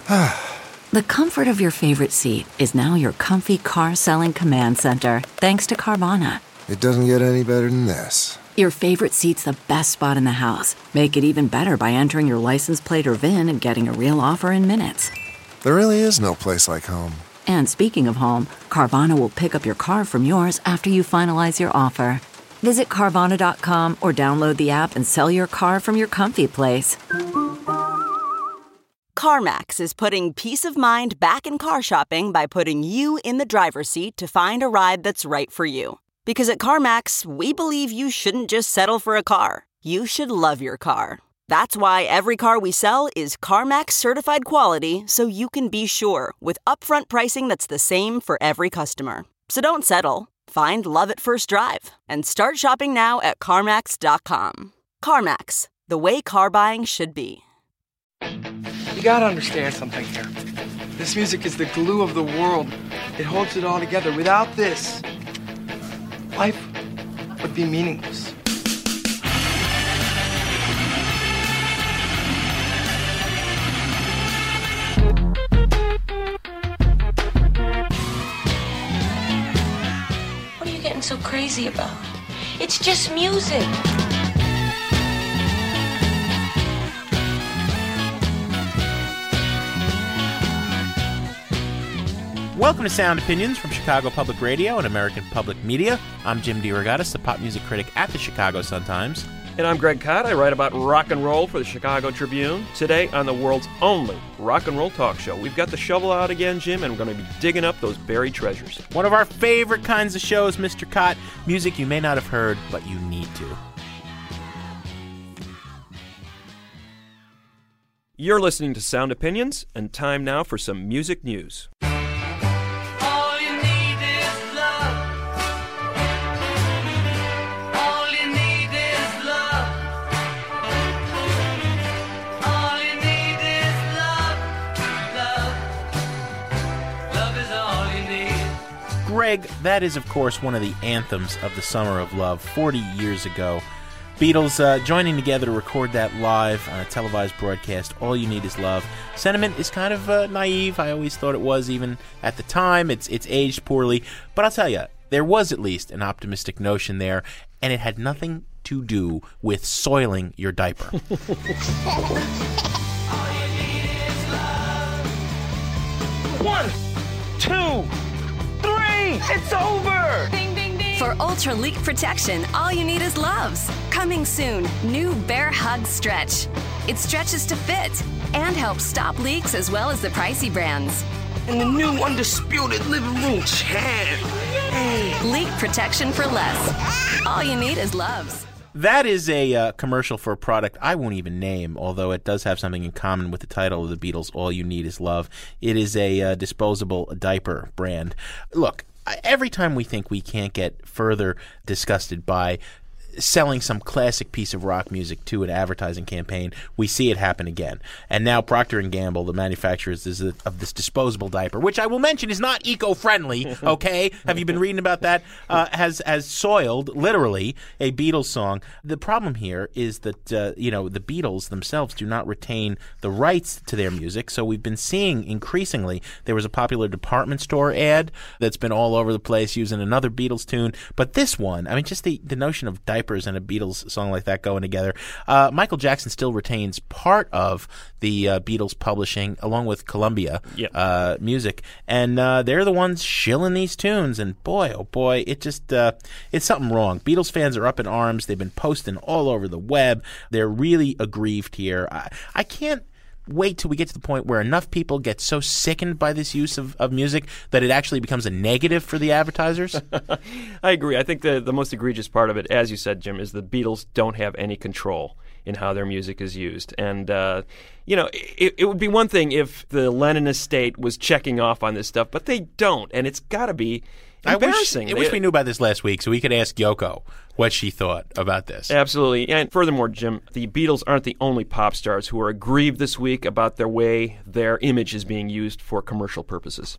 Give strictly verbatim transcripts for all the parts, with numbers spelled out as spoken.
The comfort of your favorite seat is now your comfy car-selling command center, thanks to Carvana. It doesn't get any better than this. Your favorite seat's the best spot in the house. Make it even better by entering your license plate or V I N and getting a real offer in minutes. There really is no place like home. And speaking of home, Carvana will pick up your car from yours after you finalize your offer. Visit Carvana dot com or download the app and sell your car from your comfy place. CarMax is putting peace of mind back in car shopping by putting you in the driver's seat to find a ride that's right for you. Because at CarMax, we believe you shouldn't just settle for a car. You should love your car. That's why every car we sell is CarMax certified quality, so you can be sure with upfront pricing that's the same for every customer. So don't settle. Find love at first drive and start shopping now at CarMax dot com. CarMax, the way car buying should be. You gotta understand something here. This music is the glue of the world. It holds it all together. Without this, life would be meaningless. What are you getting so crazy about? It's just music. Welcome to Sound Opinions from Chicago Public Radio and American Public Media. I'm Jim DeRogatis, the pop music critic at the Chicago Sun-Times. And I'm Greg Kot. I write about rock and roll for the Chicago Tribune. Today on the world's only rock and roll talk show, we've got the shovel out again, Jim, and we're going to be digging up those buried treasures. One of our favorite kinds of shows, Mister Kot. Music you may not have heard, but you need to. You're listening to Sound Opinions, and time now for some music news. Greg, that is, of course, one of the anthems of the Summer of Love forty years ago. Beatles uh, joining together to record that live on a televised broadcast, All You Need Is Love. Sentiment is kind of uh, naive. I always thought it was, even at the time. It's, it's aged poorly. But I'll tell you, there was at least an optimistic notion there, and it had nothing to do with soiling your diaper. One, two, three, it's over! Ding, ding, ding. For Ultra Leak Protection, all you need is Loves. Coming soon, new Bear Hug Stretch. It stretches to fit and helps stop leaks as well as the pricey brands. And the new undisputed living room champ. Hey. Leak protection for less. All you need is Loves. That is a uh, commercial for a product I won't even name, although it does have something in common with the title of the Beatles, All You Need Is Love. It is a uh, disposable diaper brand. Look, every time we think we can't get further disgusted by selling some classic piece of rock music to an advertising campaign, we see it happen again. And now Procter and Gamble, the manufacturers of this disposable diaper, which I will mention is not eco-friendly, okay? Have you been reading about that? Uh, has has soiled, literally, a Beatles song. The problem here is that, uh, you know, the Beatles themselves do not retain the rights to their music, so we've been seeing increasingly, there was a popular department store ad that's been all over the place using another Beatles tune, but this one, I mean, just the, the notion of diaper and a Beatles song like that going together. Uh, Michael Jackson still retains part of the uh, Beatles publishing along with Columbia yep. uh, Music, and uh, they're the ones shilling these tunes, and boy, oh boy, it just, uh, it's something wrong. Beatles fans are up in arms. They've been posting all over the web. They're really aggrieved here. I, I can't wait till we get to the point where enough people get so sickened by this use of, of music that it actually becomes a negative for the advertisers. I agree. I think the, the most egregious part of it, as you said, Jim, is the Beatles don't have any control in how their music is used. And, uh, you know, it, it would be one thing if the Lennon estate was checking off on this stuff, but they don't, and it's got to be embarrassing. I wish, I wish we knew about this last week so we could ask Yoko what she thought about this. Absolutely. And furthermore, Jim, the Beatles aren't the only pop stars who are aggrieved this week about their way their image is being used for commercial purposes.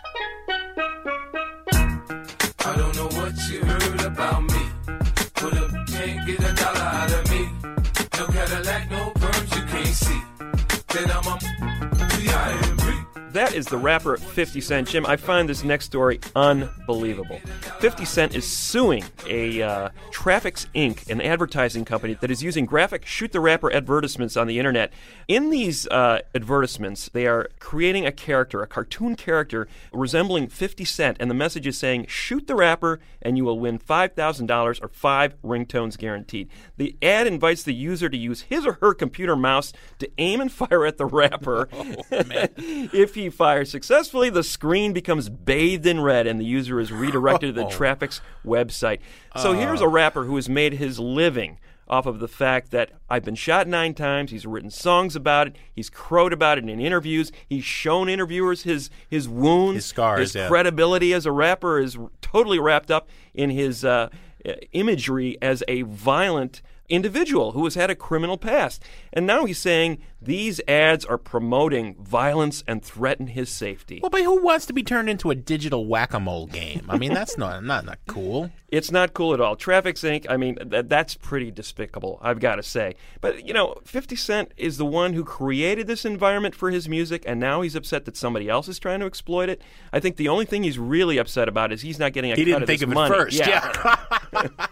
I don't know what you heard about me. Put up, can't get a dollar out of me. No Cadillac, no perms, you can't see. Then I'm a P I M P. That is the rapper fifty Cent. Jim, I find this next story unbelievable. fifty Cent is suing a uh, Traffics Incorporated, an advertising company that is using graphic Shoot the Rapper advertisements on the internet. In these uh, advertisements, they are creating a character, a cartoon character resembling fifty Cent, and the message is saying, shoot the rapper and you will win five thousand dollars or five ringtones guaranteed. The ad invites the user to use his or her computer mouse to aim and fire at the rapper. Oh, man. If he fires successfully, the screen becomes bathed in red and the user is redirected to the Traffic's website. So uh. here's a rapper who has made his living off of the fact that I've been shot nine times, he's written songs about it, he's crowed about it in interviews, he's shown interviewers his his wounds, his scars, his yeah. credibility as a rapper is totally wrapped up in his uh, imagery as a violent individual who has had a criminal past. And now he's saying these ads are promoting violence and threaten his safety. Well, but who wants to be turned into a digital whack-a-mole game? I mean, that's not, not not cool. It's not cool at all. Traffics Incorporated, I mean, th- that's pretty despicable, I've got to say. But, you know, fifty Cent is the one who created this environment for his music, and now he's upset that somebody else is trying to exploit it. I think the only thing he's really upset about is he's not getting a he cut of this money. He didn't think of it yeah. first, yeah.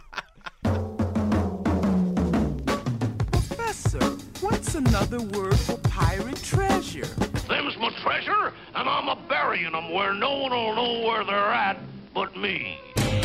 What's another word for pirate treasure? Them's my treasure, and I'm a burying them where no one will know where they're at but me.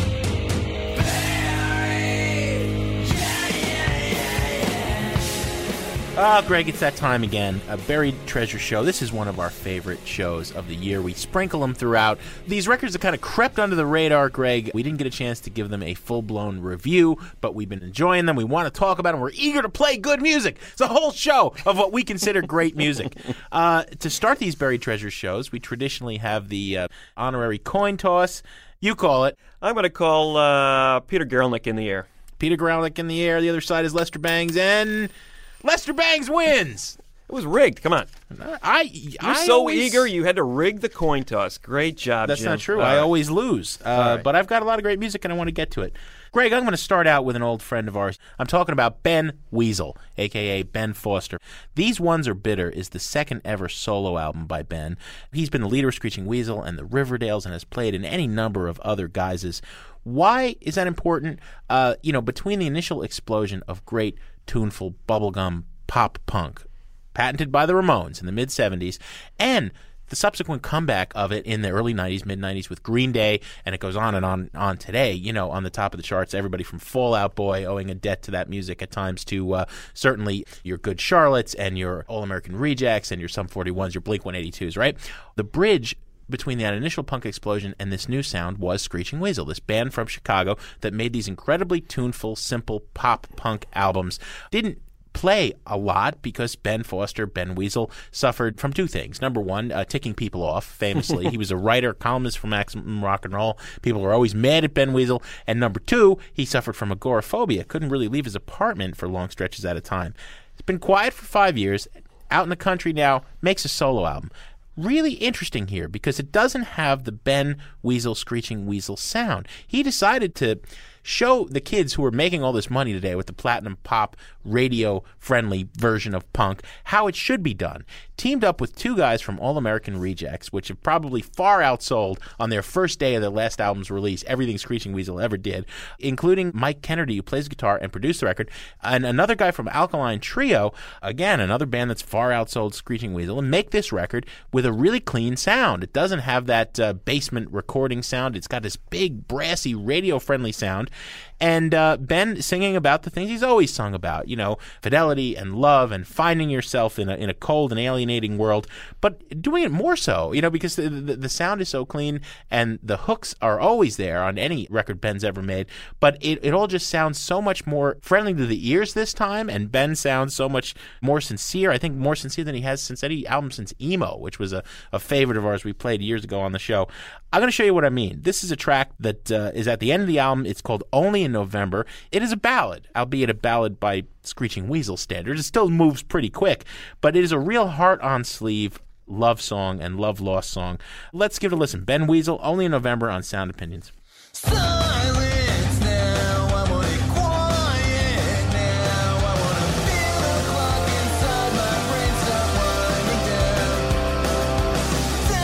Oh, Greg, it's that time again. A Buried Treasure Show. This is one of our favorite shows of the year. We sprinkle them throughout. These records have kind of crept under the radar, Greg. We didn't get a chance to give them a full-blown review, but we've been enjoying them. We want to talk about them. We're eager to play good music. It's a whole show of what we consider great music. Uh, to start these Buried Treasure shows, we traditionally have the uh, honorary coin toss. You call it. I'm going to call uh, Peter Gerlnick in the air. Peter Gerlnick in the air. The other side is Lester Bangs, and Lester Bangs wins. It was rigged. Come on. I, You're I so always, eager, you had to rig the coin toss. Great job, That's Jim. not true. All I right. always lose. Uh, right. But I've got a lot of great music, and I want to get to it. Greg, I'm going to start out with an old friend of ours. I'm talking about Ben Weasel, a k a. Ben Foster. These Ones Are Bitter is the second ever solo album by Ben. He's been the leader of Screeching Weasel and the Riverdales and has played in any number of other guises. Why is that important? Uh, you know, between the initial explosion of great, tuneful bubblegum pop punk, patented by the Ramones in the mid-seventies, and the subsequent comeback of it in the early nineties, mid-nineties with Green Day, and it goes on and on on today, you know, on the top of the charts. Everybody from Fall Out Boy owing a debt to that music at times to uh, certainly your Good Charlottes and your All-American Rejects and your Sum forty-ones, your Blink one eighty-twos, right? The bridge between that initial punk explosion and this new sound was Screeching Weasel, this band from Chicago that made these incredibly tuneful, simple pop punk albums. Didn't play a lot because Ben Foster, Ben Weasel, suffered from two things. Number one, uh, ticking people off, famously. He was a writer, columnist for Maximum Rock and Roll. People were always mad at Ben Weasel. And number two, he suffered from agoraphobia. Couldn't really leave his apartment for long stretches at a time. He's been quiet for five years, out in the country now, makes a solo album. Really interesting here because it doesn't have the Ben Weasel, Screeching Weasel sound. He decided to show the kids who are making all this money today with the platinum pop radio-friendly version of punk how it should be done. Teamed up with two guys from All American Rejects, which have probably far outsold on their first day of their last album's release everything Screeching Weasel ever did, including Mike Kennedy, who plays guitar and produced the record, and another guy from Alkaline Trio, again, another band that's far outsold Screeching Weasel, and make this record with a really clean sound. It doesn't have that uh, basement recording sound. It's got this big, brassy, radio-friendly sound. And uh, Ben singing about the things he's always sung about, you know, fidelity and love and finding yourself in a in a cold and alienating world, but doing it more so, you know, because the, the, the sound is so clean and the hooks are always there on any record Ben's ever made, but it, it all just sounds so much more friendly to the ears this time, and Ben sounds so much more sincere, I think more sincere than he has since any album since Emo, which was a, a favorite of ours we played years ago on the show. I'm going to show you what I mean. This is a track that uh, is at the end of the album. It's called Only in November. It is a ballad, albeit a ballad by Screeching Weasel standards. It still moves pretty quick, but it is a real heart-on-sleeve love song and love-lost song. Let's give it a listen. Ben Weasel, Only in November on Sound Opinions. Silence now, I want it quiet now, I want to feel the clock inside my brain stop winding down.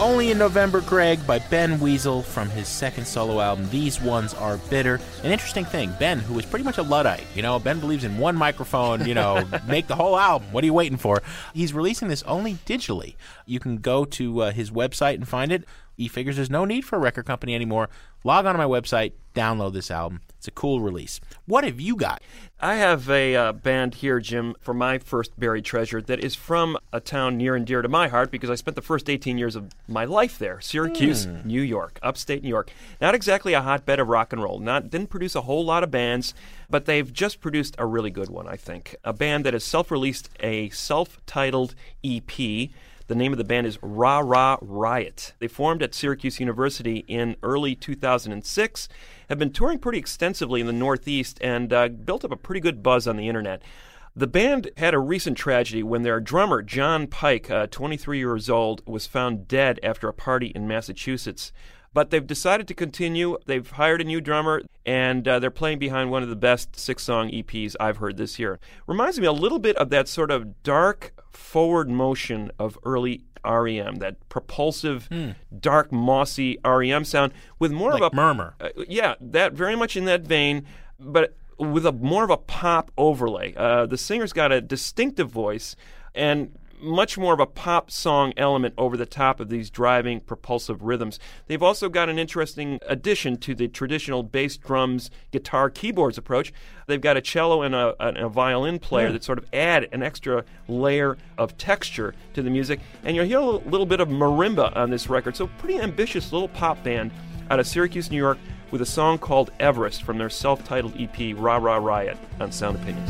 only in November, Greg, by Ben Weasel from his second solo album, These Ones Are Bitter. An interesting thing, Ben, who is pretty much a Luddite, you know, Ben believes in one microphone, you know, make the whole album. What are you waiting for? He's releasing this only digitally. You can go to uh, his website and find it. He figures there's no need for a record company anymore. Log on to my website, download this album. It's a cool release. What have you got? I have a uh, band here, Jim, for my first buried treasure that is from a town near and dear to my heart because I spent the first eighteen years of my life there, Syracuse, mm. New York, upstate New York. Not exactly a hotbed of rock and roll. Not didn't produce a whole lot of bands, but they've just produced a really good one, I think. A band that has self-released a self-titled E P. The name of the band is Rah Rah Riot. They formed at Syracuse University in early two thousand six, have been touring pretty extensively in the Northeast, and uh, built up a pretty good buzz on the internet. The band had a recent tragedy when their drummer, John Pike, uh, twenty-three years old, was found dead after a party in Massachusetts. But they've decided to continue. They've hired a new drummer, and uh, they're playing behind one of the best six-song E Ps I've heard this year. Reminds me a little bit of that sort of dark forward motion of early R E M, that propulsive, mm. dark, mossy R E M sound with more like of a... Murmur. Uh, yeah, that very much in that vein, but with a more of a pop overlay. Uh, the singer's got a distinctive voice, and much more of a pop song element over the top of these driving, propulsive rhythms. They've also got an interesting addition to the traditional bass, drums, guitar, keyboards approach. They've got a cello and a, and a violin player yeah. that sort of add an extra layer of texture to the music. And you'll hear a little, little bit of marimba on this record. So pretty ambitious little pop band out of Syracuse, New York, with a song called Everest from their self-titled E P, Rah Rah Riot, on Sound Opinions.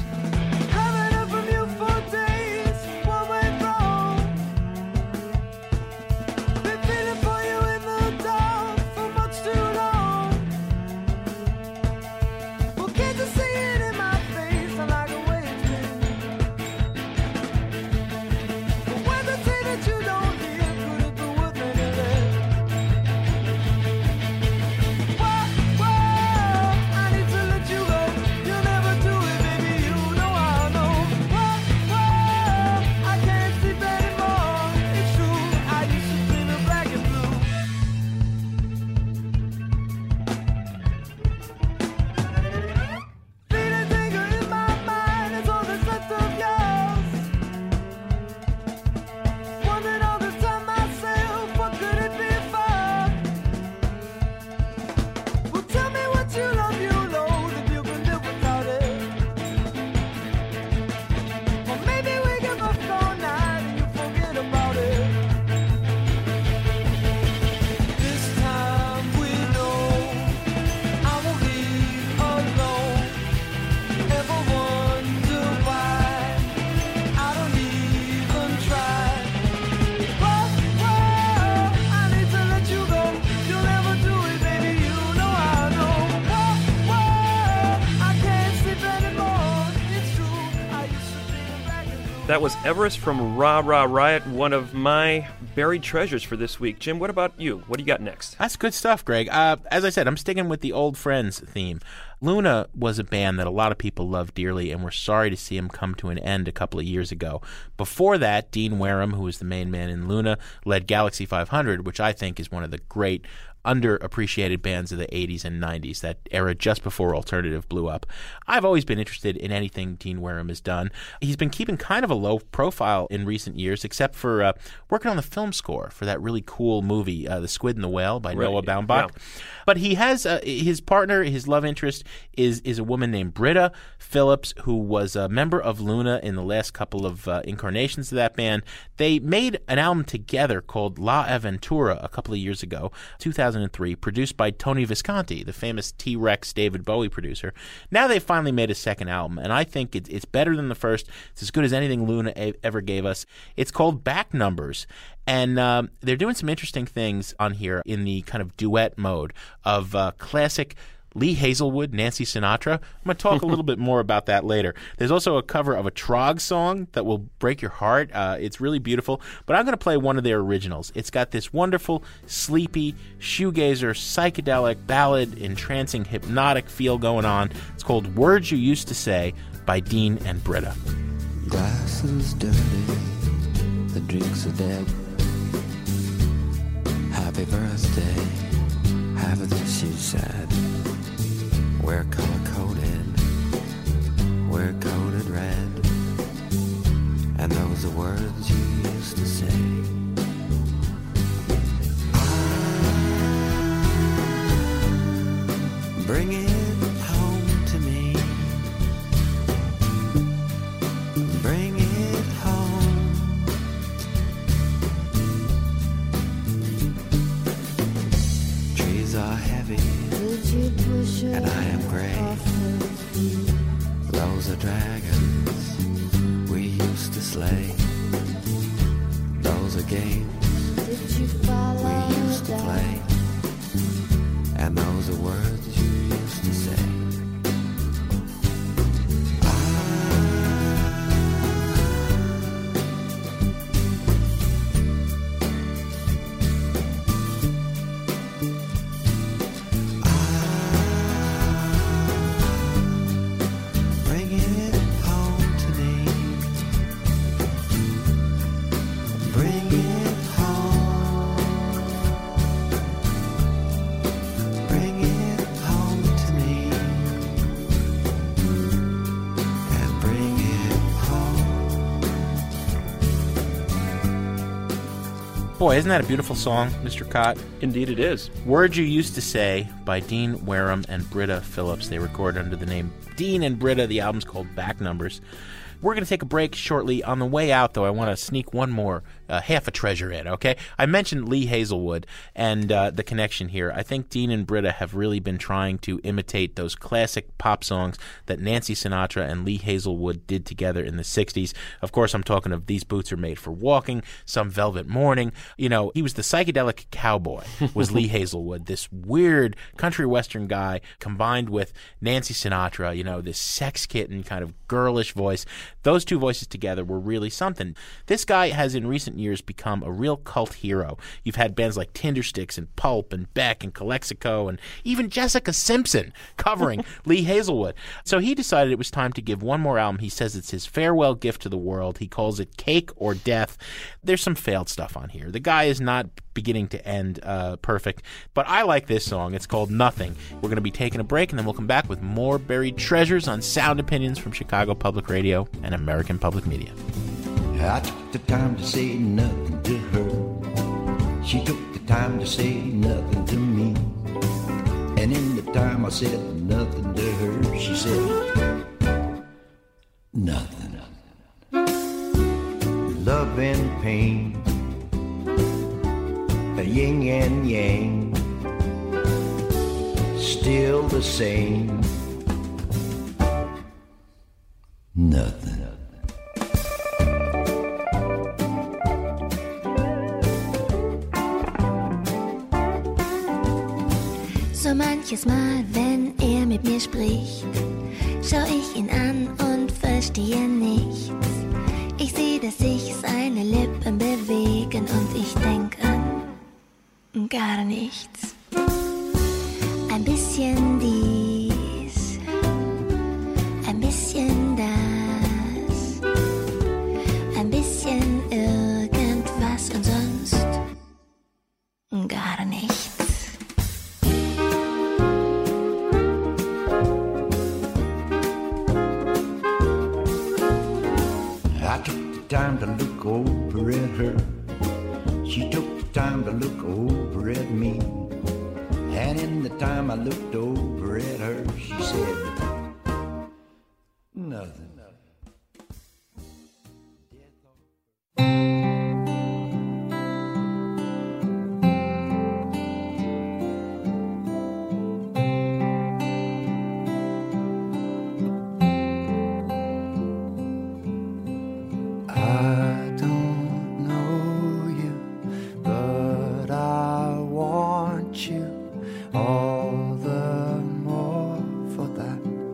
That was Everest from Rah Rah Riot, one of my buried treasures for this week. Jim, what about you? What do you got next? That's good stuff, Greg. Uh, as I said, I'm sticking with the old friends theme. Luna was a band that a lot of people loved dearly, and we're sorry to see him come to an end a couple of years ago. Before that, Dean Wareham, who was the main man in Luna, led Galaxy five hundred, which I think is one of the great underappreciated bands of the eighties and nineties, that era just before alternative blew up. I've always been interested in anything Dean Wareham has done. He's been keeping kind of a low profile in recent years, except for uh, working on the film score for that really cool movie, uh, The Squid and the Whale by right. Noah Baumbach. Yeah. But he has uh, his partner, his love interest, is is a woman named Britta Phillips, who was a member of Luna in the last couple of uh, incarnations of that band. They made an album together called La Aventura a couple of years ago, two thousand three, produced by Tony Visconti, the famous T-Rex David Bowie producer. Now they finally made a second album, and I think it, it's better than the first. It's as good as anything Luna a- ever gave us. It's called Back Numbers, and um, they're doing some interesting things on here in the kind of duet mode of uh, classic Lee Hazelwood, Nancy Sinatra. I'm going to talk a little bit more about that later. There's also a cover of a Trog song that will break your heart. Uh, it's really beautiful. But I'm going to play one of their originals. It's got this wonderful, sleepy, shoegazer, psychedelic, ballad, entrancing, hypnotic feel going on. It's called Words You Used to Say by Dean and Britta. Glass is dirty, the drinks are dead. Happy birthday, have this, she said. We're color-coded, we're coded red. And those are words you used to say. Bring it home to me. Bring it home. Trees are heavy, and I am gray. Those are dragons we used to slay. Those are games we used to play. And those are words you used to say. Boy, isn't that a beautiful song, Mister Cott? Indeed it is. Words You Used to Say by Dean Wareham and Britta Phillips. They record under the name Dean and Britta. The album's called Back Numbers. We're going to take a break shortly. On the way out, though, I want to sneak one more uh, half a treasure in, okay? I mentioned Lee Hazelwood and uh, the connection here. I think Dean and Britta have really been trying to imitate those classic pop songs that Nancy Sinatra and Lee Hazelwood did together in the sixties. Of course, I'm talking of These Boots Are Made for Walking, Some Velvet Morning. You know, he was the psychedelic cowboy, was Lee Hazelwood, this weird country western guy combined with Nancy Sinatra, you know, this sex kitten kind of girlish voice. Those two voices together were really something. This guy has in recent years become a real cult hero. You've had bands like Tindersticks and Pulp and Beck and Calexico and even Jessica Simpson covering Lee Hazelwood. So he decided it was time to give one more album. He says it's his farewell gift to the world. He calls it Cake or Death. There's some failed stuff on here. The guy is not beginning to end uh, perfect, but I like this song. It's called Nothing. We're going to be taking a break, and then we'll come back with more buried treasures on Sound Opinions from Chicago Public Radio and American Public Media. I took the time to say nothing to her. She took the time to say nothing to me. And in the time I said nothing to her, she said nothing. Love and pain, a yin and yang, still the same. Nothing. So manches Mal, wenn er mit mir spricht, schau ich ihn an und verstehe nichts. Ich sehe, dass sich seine Lippen bewegen und ich denk an gar nichts. Ein bisschen dies, ein bisschen das, ein bisschen irgendwas und sonst gar nichts. I took the time to look over at her. She took the time to look over at me. And in the time I looked over at her, she said nothing. All the more for that.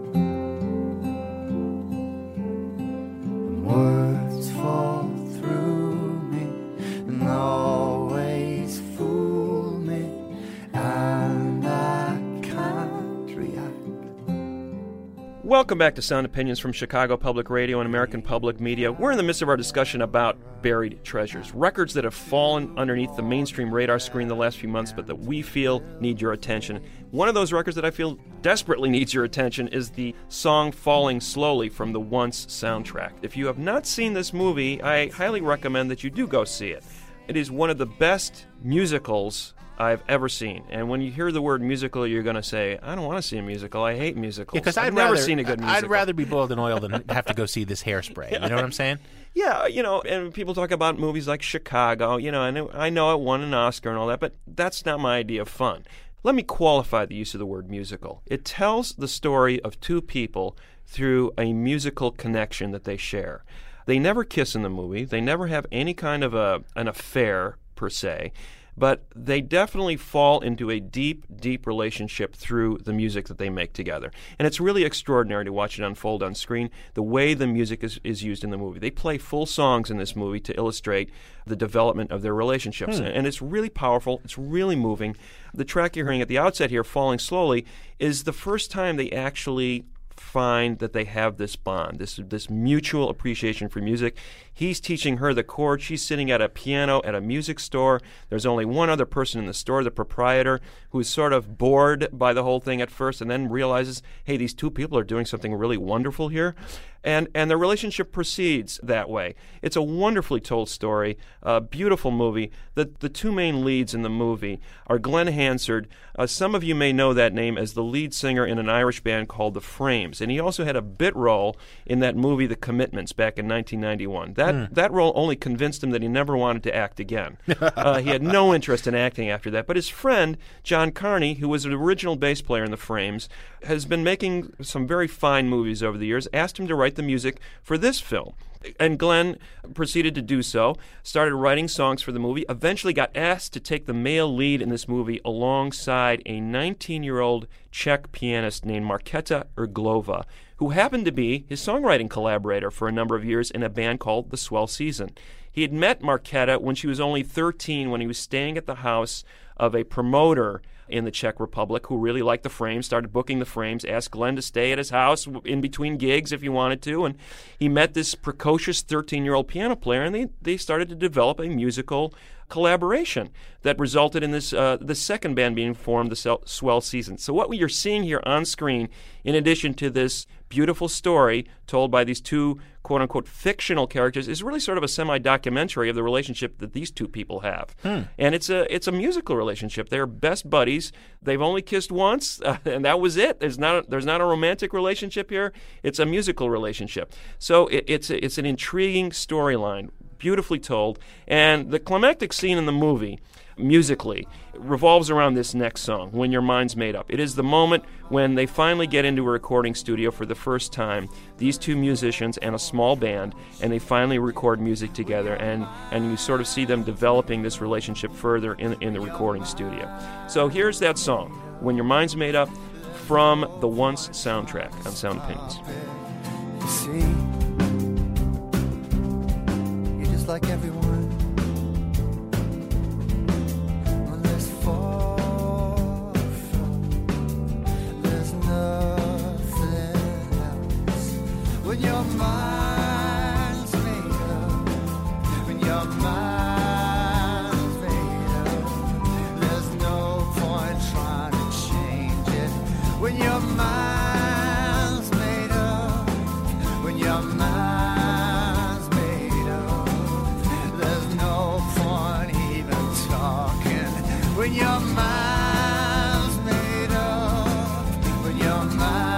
Welcome back to Sound Opinions from Chicago Public Radio and American Public Media. We're in the midst of our discussion about buried treasures, records that have fallen underneath the mainstream radar screen the last few months, but that we feel need your attention. One of those records that I feel desperately needs your attention is the song Falling Slowly from the Once soundtrack. If you have not seen this movie, I highly recommend that you do go see it. It is one of the best musicals I've ever seen. And when you hear the word musical, you're going to say, I don't want to see a musical. I hate musicals. Because I've I'd never rather, seen a good musical. I'd rather be boiled in oil than have to go see this Hairspray. You know what I'm saying? Yeah, you know, and people talk about movies like Chicago, you know, and I know it won an Oscar and all that, but that's not my idea of fun. Let me qualify the use of the word musical. It tells the story of two people through a musical connection that they share. They never kiss in the movie. They never have any kind of a an affair, per se. But they definitely fall into a deep, deep relationship through the music that they make together. And it's really extraordinary to watch it unfold on screen, the way the music is, is used in the movie. They play full songs in this movie to illustrate the development of their relationships. Hmm. And it's really powerful. It's really moving. The track you're hearing at the outset here, Falling Slowly, is the first time they actually find that they have this bond, this this mutual appreciation for music. He's teaching her the chords. She's sitting at a piano at a music store. There's only one other person in the store, the proprietor, who's sort of bored by the whole thing at first and then realizes, hey, these two people are doing something really wonderful here. And and their relationship proceeds that way. It's a wonderfully told story, a beautiful movie. The, the two main leads in the movie are Glenn Hansard. Uh, some of you may know that name as the lead singer in an Irish band called The Frames. And he also had a bit role in that movie The Commitments back in nineteen ninety-one. That mm. that role only convinced him that he never wanted to act again. uh, he had no interest in acting after that. But his friend, John Carney, who was an original bass player in The Frames, has been making some very fine movies over the years, asked him to write the music for this film. And Glenn proceeded to do so, started writing songs for the movie, eventually got asked to take the male lead in this movie alongside a nineteen-year-old Czech pianist named Markéta Irglová, who happened to be his songwriting collaborator for a number of years in a band called The Swell Season. He had met Markéta when she was only thirteen, when he was staying at the house of a promoter in the Czech Republic who really liked the Frames, started booking the Frames, asked Glenn to stay at his house in between gigs if he wanted to, and he met this precocious thirteen-year-old piano player, and they, they started to develop a musical collaboration that resulted in this uh, the second band being formed, the Swell Season. So what you're seeing here on screen, in addition to this beautiful story told by these two quote-unquote fictional characters, is really sort of a semi-documentary of the relationship that these two people have. Hmm. And it's a it's a musical relationship. They're best buddies. They've only kissed once, uh, and that was it. There's not a, there's not a romantic relationship here. It's a musical relationship. So it, it's a, it's an intriguing storyline, beautifully told. And the climactic scene in the movie, musically, revolves around this next song, When Your Mind's Made Up. It is the moment when they finally get into a recording studio for the first time, these two musicians and a small band, and they finally record music together, and, and you sort of see them developing this relationship further in, in the recording studio. So here's that song, When Your Mind's Made Up, from the Once soundtrack on Sound Opinions. You see, you're just like everyone. When your mind's made up, when your mind's made up, there's no point trying to change it. When your mind's made up, when your mind's made up, there's no point even talking. When your mind's made up, when your mind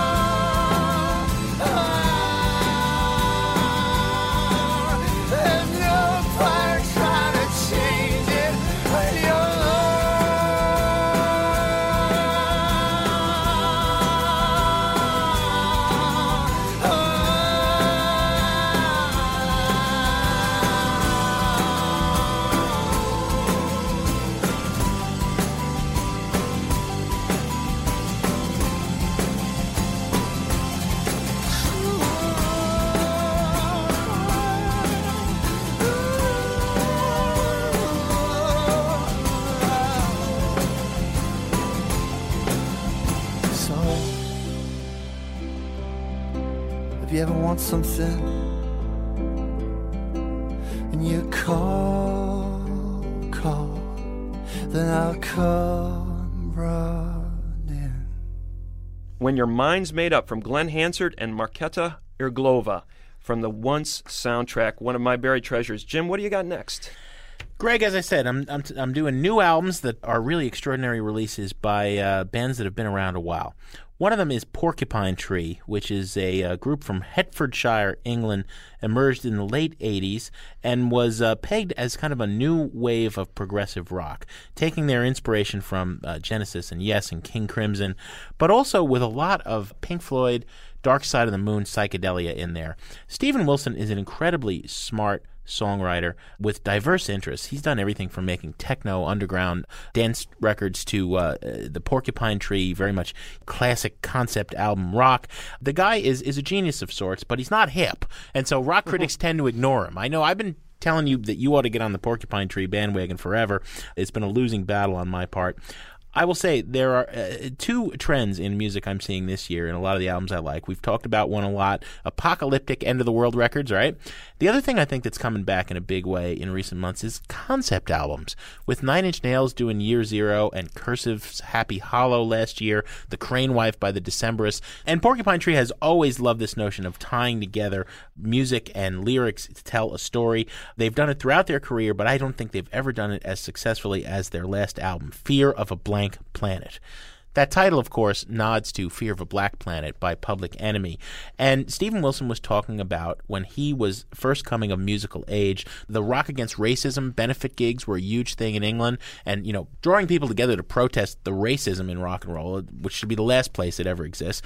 there's you ever want something and you call, call, then I'll come running. When Your Mind's Made Up from Glenn Hansard and Marketa Irglova from the Once soundtrack, one of my buried treasures. Jim, what do you got next? Greg, as I said, I'm I'm, I'm doing new albums that are really extraordinary releases by uh, bands that have been around a while. One of them is Porcupine Tree, which is a, a group from Hertfordshire, England, emerged in the late eighties and was uh, pegged as kind of a new wave of progressive rock, taking their inspiration from uh, Genesis and Yes and King Crimson, but also with a lot of Pink Floyd, Dark Side of the Moon psychedelia in there. Stephen Wilson is an incredibly smart songwriter with diverse interests. He's done everything from making techno, underground, dance records to uh, the Porcupine Tree, very much classic concept album rock. The guy is, is a genius of sorts, but he's not hip, and so rock critics tend to ignore him. I know I've been telling you that you ought to get on the Porcupine Tree bandwagon forever. It's been a losing battle on my part. I will say there are uh, two trends in music I'm seeing this year in a lot of the albums I like. We've talked about one a lot, apocalyptic end-of-the-world records, right? The other thing I think that's coming back in a big way in recent months is concept albums, with Nine Inch Nails doing Year Zero and Cursive's Happy Hollow last year, The Crane Wife by the Decemberists. And Porcupine Tree has always loved this notion of tying together music and lyrics to tell a story. They've done it throughout their career, but I don't think they've ever done it as successfully as their last album, Fear of a Blank Planet. That title, of course, nods to Fear of a Black Planet by Public Enemy. And Stephen Wilson was talking about when he was first coming of musical age, the Rock Against Racism benefit gigs were a huge thing in England, and, you know, drawing people together to protest the racism in rock and roll, which should be the last place it ever exists.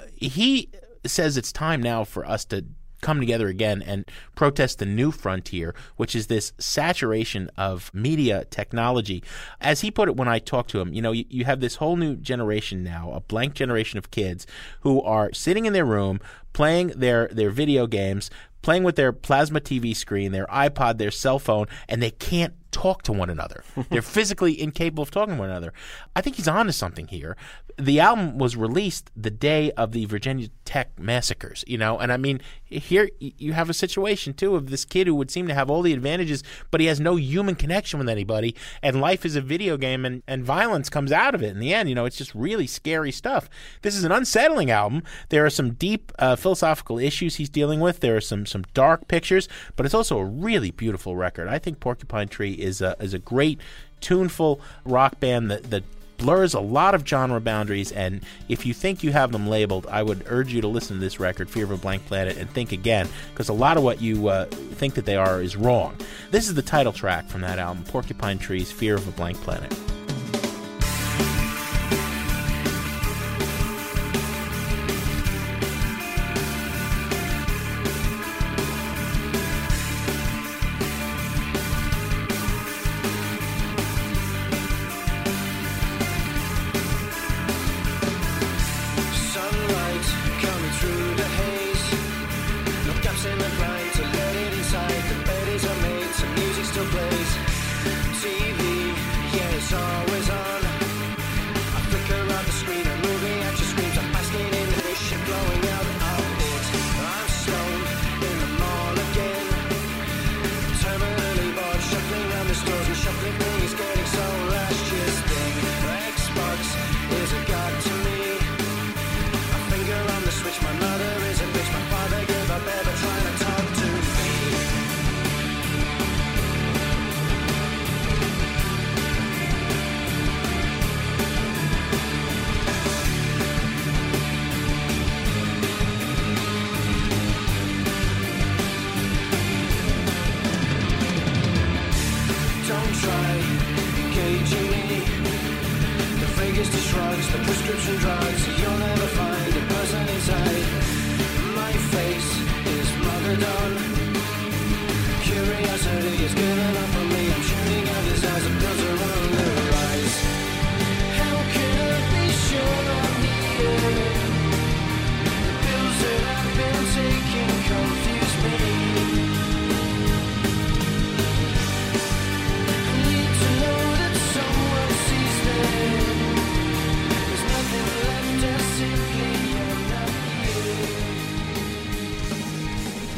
He says it's time now for us to come together again and protest the new frontier, which is this saturation of media technology. As he put it when I talked to him, you know, you, you have this whole new generation now, a blank generation of kids who are sitting in their room playing their, their video games, playing with their plasma T V screen, their iPod, their cell phone, and they can't talk to one another. They're physically incapable of talking to one another. I think he's on to something here. The album was released the day of the Virginia Tech massacres, you know, and I mean, here you have a situation, too, of this kid who would seem to have all the advantages, but he has no human connection with anybody, and life is a video game, and, and violence comes out of it in the end. You know, it's just really scary stuff. This is an unsettling album. There are some deep uh, philosophical issues he's dealing with. There are some, some dark pictures, but it's also a really beautiful record. I think Porcupine Tree is a, is a great, tuneful rock band that, that blurs a lot of genre boundaries, and if you think you have them labeled, I would urge you to listen to this record, Fear of a Blank Planet, and think again, because a lot of what you uh, think that they are is wrong. This is the title track from that album, Porcupine Tree's Fear of a Blank Planet.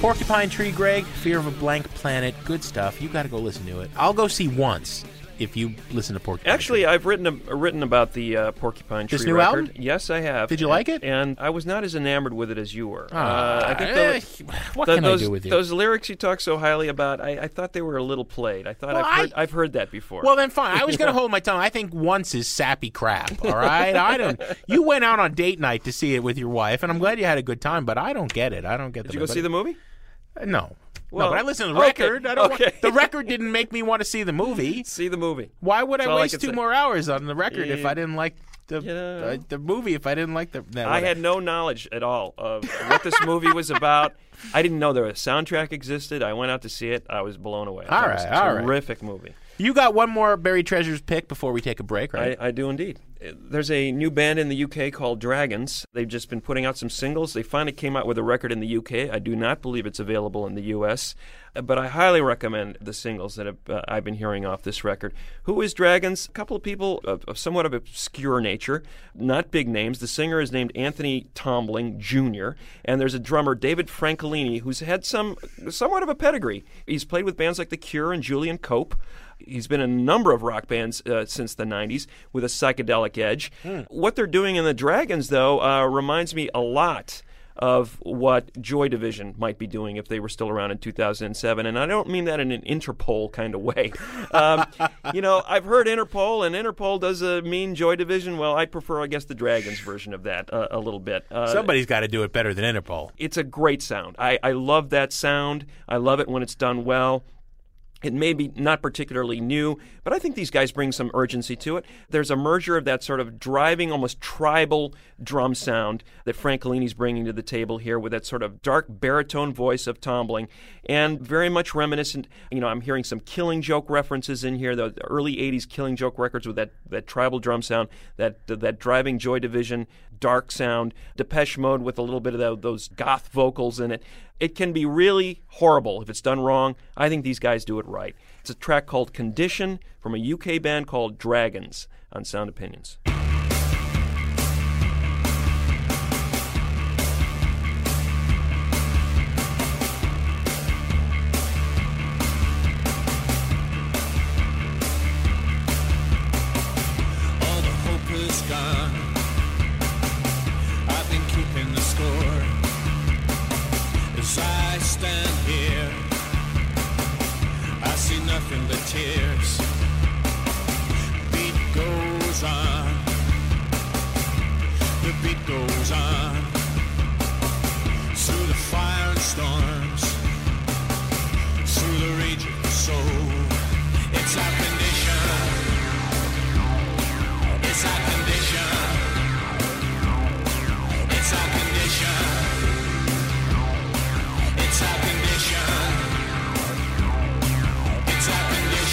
Porcupine Tree, Greg, Fear of a Blank Planet, good stuff. You got to go listen to it. I'll go see once if you listen to Porcupine Actually, Tree. I've written a, written about the uh, Porcupine Tree This new record. album? Yes, I have. Did you and, like it? And I was not as enamored with it as you were. Oh, uh, I think eh, those, what the, can those, I do with you? Those lyrics you talk so highly about, I, I thought they were a little played. I thought Well, I've, heard, I- I've heard that before. Well, then fine. I was going to hold my tongue. I think once is sappy crap, all right? I don't. You went out on date night to see it with your wife, and I'm glad you had a good time, but I don't get it. I don't get Did the you go see the movie? Uh, no. Well, no, but I listened to the okay, record. I don't okay. want, the record didn't make me want to see the movie. See the movie. Why would That's I all I waste can two say. more hours on the record if Yeah. I didn't like the You know. uh, the movie? If I didn't like the, no, I whatever. had no knowledge at all of what this movie was about. I didn't know there a soundtrack existed. I went out to see it. I was blown away. All It was right, a all right. terrific movie. You got one more Buried Treasures pick before we take a break, right? I, I do indeed. There's a new band in the U K called Dragons. They've just been putting out some singles. They finally came out with a record in the U K. I do not believe it's available in the U S, uh, but I highly recommend the singles that have, uh, I've been hearing off this record. Who is Dragons? A couple of people of, of somewhat of obscure nature, not big names. The singer is named Anthony Tombling Junior, and there's a drummer, David Francolini, who's had some somewhat of a pedigree. He's played with bands like The Cure and Julian Cope. He's been in a number of rock bands uh, since the nineties with a psychedelic edge. Hmm. What they're doing in the Dragons, though, uh, reminds me a lot of what Joy Division might be doing if they were still around in two thousand seven. And I don't mean that in an Interpol kind of way. Um, you know, I've heard Interpol, and Interpol does uh, mean Joy Division. Well, I prefer, I guess, the Dragons version of that uh, a little bit. Uh, Somebody's got to do it better than Interpol. It's a great sound. I, I love that sound. I love it when it's done well. It may be not particularly new, but I think these guys bring some urgency to it. There's a merger of that sort of driving, almost tribal drum sound that Francolini's bringing to the table here with that sort of dark baritone voice of Tombling, and very much reminiscent. You know, I'm hearing some Killing Joke references in here, the early eighties Killing Joke records with that, that tribal drum sound, that that driving Joy Division dark sound, Depeche Mode with a little bit of the, those goth vocals in it. It can be really horrible if it's done wrong. I think these guys do it right. It's a track called Condition from a U K band called Dragons on Sound Opinions. All the hope is gone. I've been keeping the score. As I stand here, I see nothing but tears. Beat goes on. The beat goes on. Through the fire and storms. Through the rage of the soul. It's our condition. It's our condition. It's our condition. It's our condition. It's our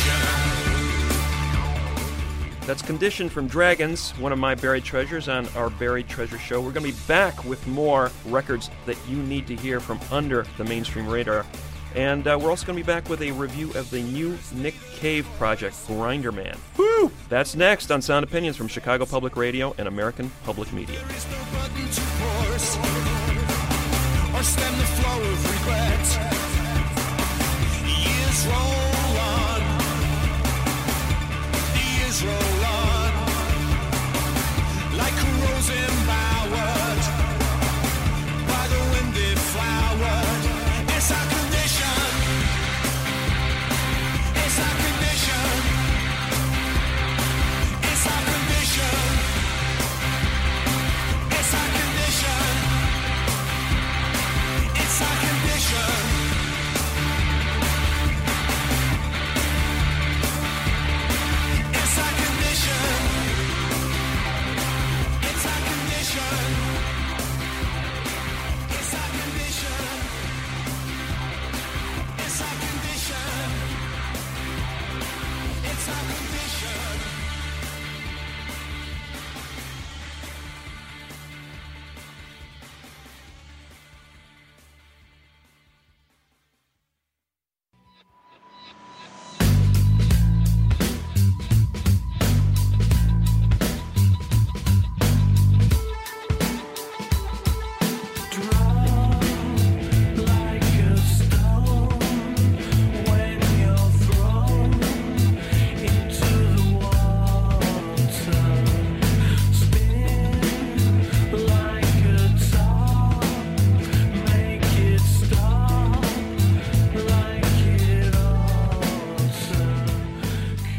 condition. That's Condition from Dragons, one of my buried treasures on our Buried Treasure Show. We're going to be back with more records that you need to hear from under the mainstream radar. And uh, we're also going to be back with a review of the new Nick Cave project, Grinder Man. Woo! That's next on Sound Opinions from Chicago Public Radio and American Public Media. Button to force or stem the flow of regret. Years roll on. Years roll on. Like a rose embowered by the wind deflowered. It's our condition. It's our condition. It's our condition. It's our condition. It's our condition.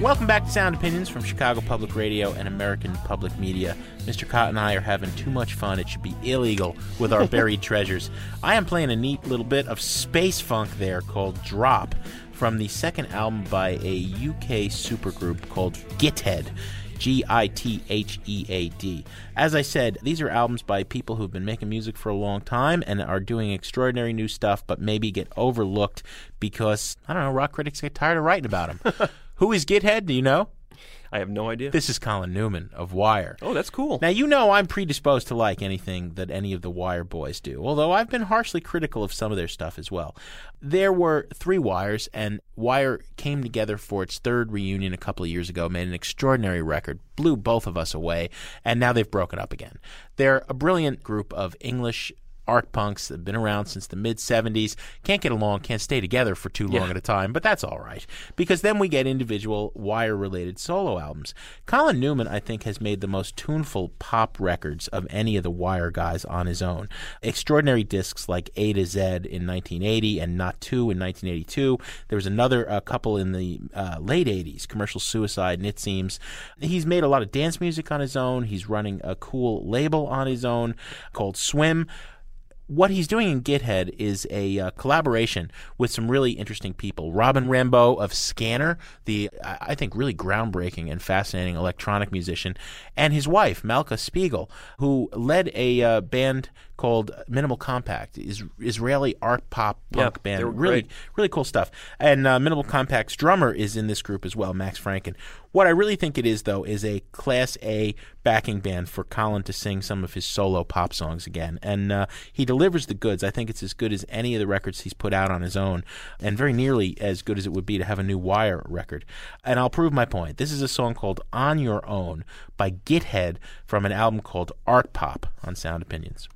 Welcome back to Sound Opinions from Chicago Public Radio and American Public Media. Mister Cott and I are having too much fun. It should be illegal with our buried treasures. I am playing a neat little bit of space funk there called Drop from the second album by a U K supergroup called Githead. G I T H E A D. As I said, these are albums by people who've been making music for a long time and are doing extraordinary new stuff, but maybe get overlooked because, I don't know, rock critics get tired of writing about them. Who is Githead? Do you know? I have no idea. This is Colin Newman of Wire. Oh, that's cool. Now, you know I'm predisposed to like anything that any of the Wire boys do, although I've been harshly critical of some of their stuff as well. There were three Wires, and Wire came together for its third reunion a couple of years ago, made an extraordinary record, blew both of us away, and now they've broken up again. They're a brilliant group of English art punks that have been around since the mid-seventies, can't get along, can't stay together for too long yeah. at a time, but that's all right, because then we get individual Wire-related solo albums. Colin Newman, I think, has made the most tuneful pop records of any of the Wire guys on his own. Extraordinary discs like A to Z in nineteen eighty and Not Two in nineteen eighty-two. There was another uh, couple in the uh, late eighties, Commercial Suicide and It Seems. He's made a lot of dance music on his own. He's running a cool label on his own called Swim. What he's doing in Githead is a uh, collaboration with some really interesting people. Robin Rambeau of Scanner, the, I think, really groundbreaking and fascinating electronic musician, and his wife, Malka Spiegel, who led a uh, band called Minimal Compact, is Israeli art pop punk yeah, band. They were really, great. really cool stuff. And uh, Minimal Compact's drummer is in this group as well, Max Franken. What I really think it is, though, is a Class A backing band for Colin to sing some of his solo pop songs again. And uh, he delivers the goods. I think it's as good as any of the records he's put out on his own, and very nearly as good as it would be to have a new Wire record. And I'll prove my point. This is a song called On Your Own by Githead from an album called Art Pop on Sound Opinions.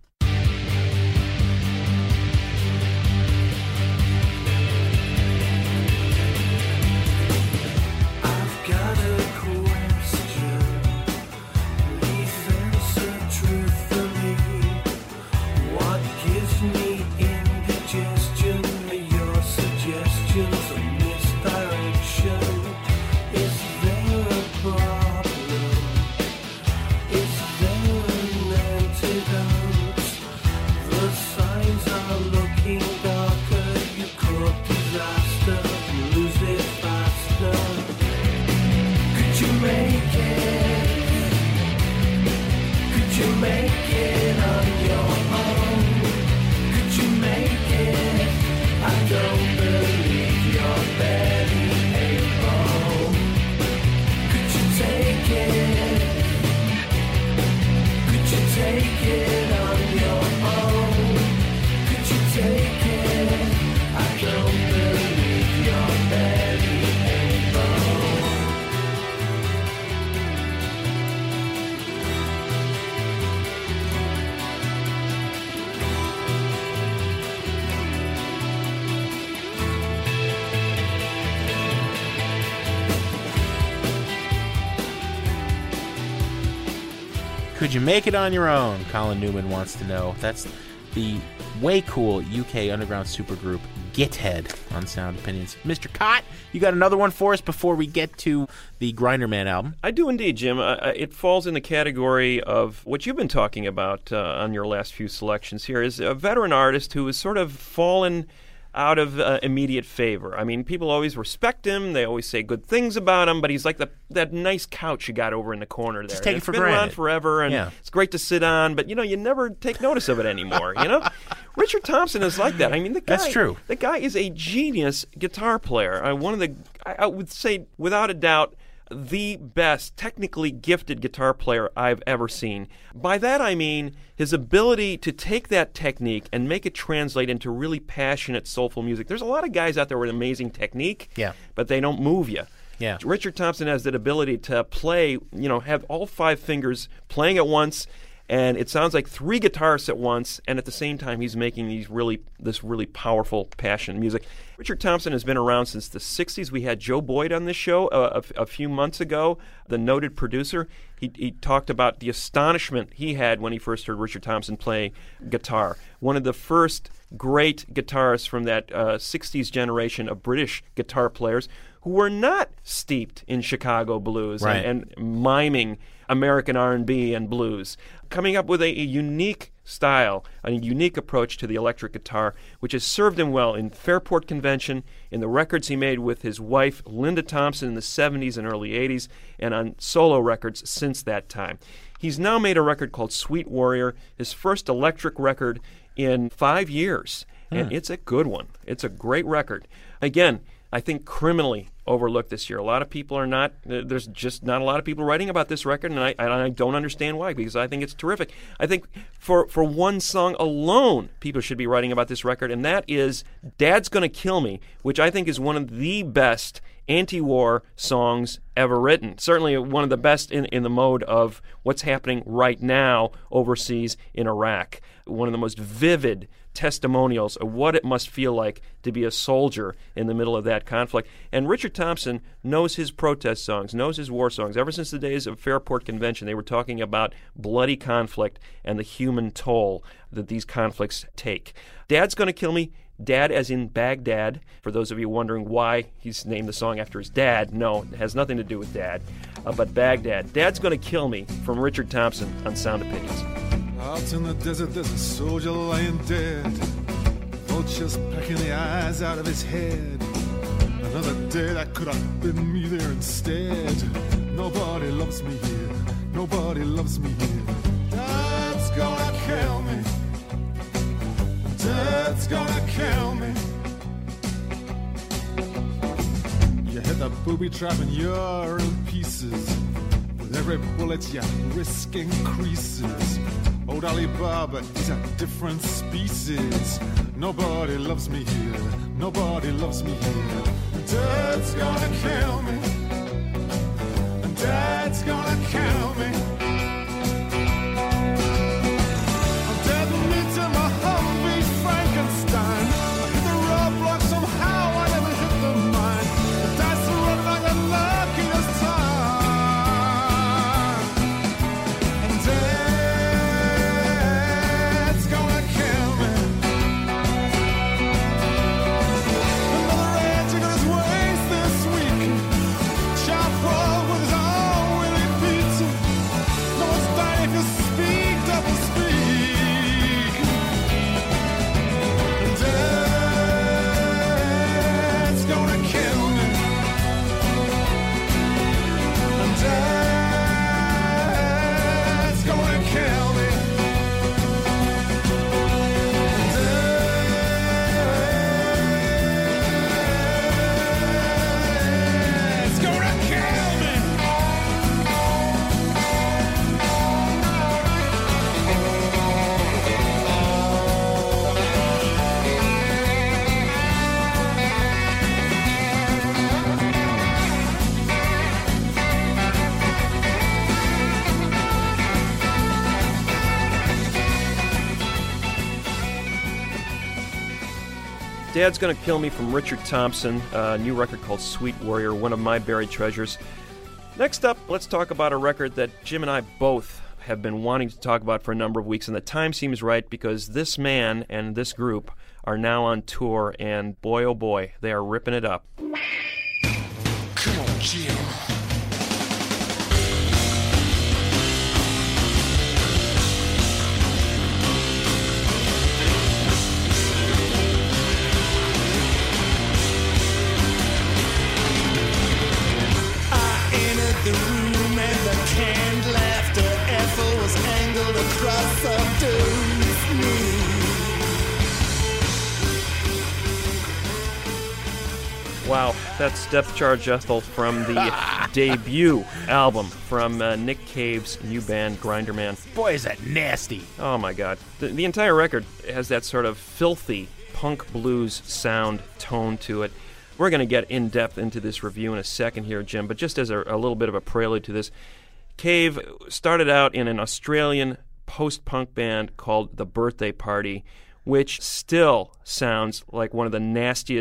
Could you make it on your own? Colin Newman wants to know. That's the way cool U K underground supergroup Githead on Sound Opinions. Mister Cott, you got another one for us before we get to the Grinderman album? I do indeed, Jim. Uh, it falls in the category of what you've been talking about uh, on your last few selections here, is a veteran artist who has sort of fallen out of uh, immediate favor. I mean, people always respect him. They always say good things about him, but he's like the, that nice couch you got over in the corner there. Just take it for granted. It's been around forever, and yeah. it's great to sit on, but, you know, you never take notice of it anymore, you know? Richard Thompson is like that. I mean, the guy, That's true. The guy is a genius guitar player. Uh, one of the, I, I would say, without a doubt, the best technically gifted guitar player I've ever seen. By that I mean his ability to take that technique and make it translate into really passionate, soulful music. There's a lot of guys out there with amazing technique, yeah. but they don't move you. Yeah. Richard Thompson has that ability to play, you know, have all five fingers playing at once, and it sounds like three guitarists at once, and at the same time he's making these really, this really powerful, passionate music. Richard Thompson has been around since the sixties. We had Joe Boyd on this show uh, a, a few months ago, the noted producer. He, he talked about the astonishment he had when he first heard Richard Thompson play guitar. One of the first great guitarists from that uh, sixties generation of British guitar players who were not steeped in Chicago blues right. and, and miming American R and B and blues, coming up with a, a unique style, a unique approach to the electric guitar, which has served him well in Fairport Convention, in the records he made with his wife, Linda Thompson, in the seventies and early eighties, and on solo records since that time. He's now made a record called Sweet Warrior, his first electric record in five years, and Hmm. it's a good one. It's a great record. Again, I think criminally overlooked this year. A lot of people are not, there's just not a lot of people writing about this record, and I, and I don't understand why, because I think it's terrific. I think for, for one song alone, people should be writing about this record, and that is Dad's Gonna Kill Me, which I think is one of the best anti-war songs ever written. Certainly one of the best in, in the mode of what's happening right now overseas in Iraq. One of the most vivid testimonials of what it must feel like to be a soldier in the middle of that conflict. And Richard Thompson knows his protest songs, knows his war songs. Ever since the days of Fairport Convention, they were talking about bloody conflict and the human toll that these conflicts take. Dad's Gonna Kill Me, Dad as in Baghdad. For those of you wondering why he's named the song after his dad, no, it has nothing to do with Dad, uh, but Baghdad. Dad's Gonna Kill Me from Richard Thompson on Sound Opinions. Out in the desert, there's a soldier lying dead. Vultures pecking the eyes out of his head. Another day that could have been me there instead. Nobody loves me here. Nobody loves me here. Dad's gonna kill me. Dad's gonna kill me. You hit the booby trap and you're in pieces. With every bullet your risk increases. Old Alibaba is a different species. Nobody loves me here. Nobody loves me here. Dad's gonna kill me. Dad's gonna kill me. I'm dead meat in my Humvee Frankenstein. I hit the roadblock somehow, I never hit the mine. The dice are running like the luckiest time. And Dad's gonna kill me. Another ranching on his waist this week. Chop roll with his own Willie Pete. No one's dying if you speak, double speak. And Dad's gonna kill me. And Dad's gonna kill me. And Dad's gonna kill me. Dad's Gonna Kill Me from Richard Thompson, a new record called Sweet Warrior, one of my buried treasures. Next up, let's talk about a record that Jim and I both have been wanting to talk about for a number of weeks, and the time seems right because this man and this group are now on tour, and boy oh boy, they are ripping it up. Come on, Jim. The room and the canned laughter Ethel was angled across some dude's knee. Wow, that's Depth Charge Ethel from the debut album from uh, Nick Cave's new band, Grinderman. Boy, is that nasty. Oh, my God. The, the entire record has that sort of filthy punk blues sound tone to it. We're going to get in-depth into this review in a second here, Jim, but just as a, a little bit of a prelude to this, Cave started out in an Australian post-punk band called The Birthday Party, which still sounds like one of the nastiest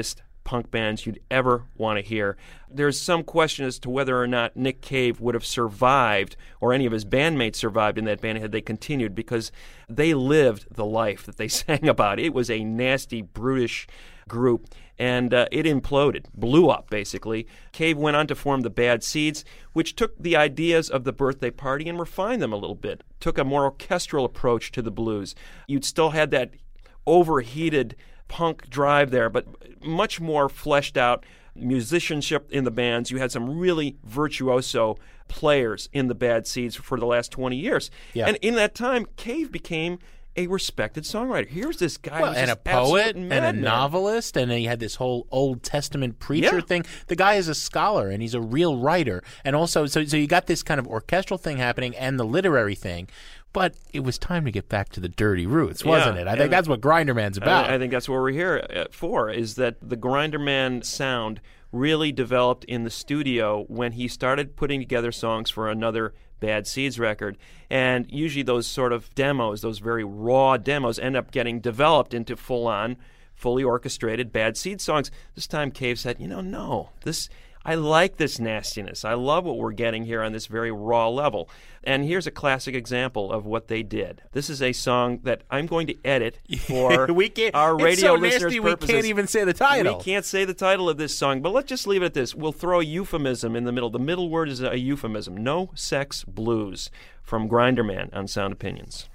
punk bands you'd ever want to hear. There's some question as to whether or not Nick Cave would have survived, or any of his bandmates survived in that band had they continued, because they lived the life that they sang about. It was a nasty, brutish group, and uh, it imploded, blew up, basically. Cave went on to form the Bad Seeds, which took the ideas of the Birthday Party and refined them a little bit, took a more orchestral approach to the blues. You'd still had that overheated punk drive there, but much more fleshed out musicianship in the bands. You had some really virtuoso players in the Bad Seeds for the last twenty years. Yeah. And in that time, Cave became a respected songwriter. Here's this guy well, who's and a just poet absolute and a madman. novelist, and then he had this whole Old Testament preacher Yeah. thing. The guy is a scholar, and he's a real writer. And also, so, so you got this kind of orchestral thing happening and the literary thing. But it was time to get back to the dirty roots, wasn't Yeah, it? I and think that's what Grinderman's about. I, I think that's what we're here uh, for, is that the Grinderman sound really developed in the studio when he started putting together songs for another Bad Seeds record. And usually those sort of demos, those very raw demos, end up getting developed into full-on, fully orchestrated Bad Seeds songs. This time Cave said, you know, no, this... I like this nastiness. I love what we're getting here on this very raw level. And here's a classic example of what they did. This is a song that I'm going to edit for we can't, our radio it's so listeners' nasty purposes. We can't even say the title. We can't say the title of this song, but let's just leave it at this. We'll throw a euphemism in the middle. The middle word is a euphemism. No Sex Blues from Grinderman on Sound Opinions.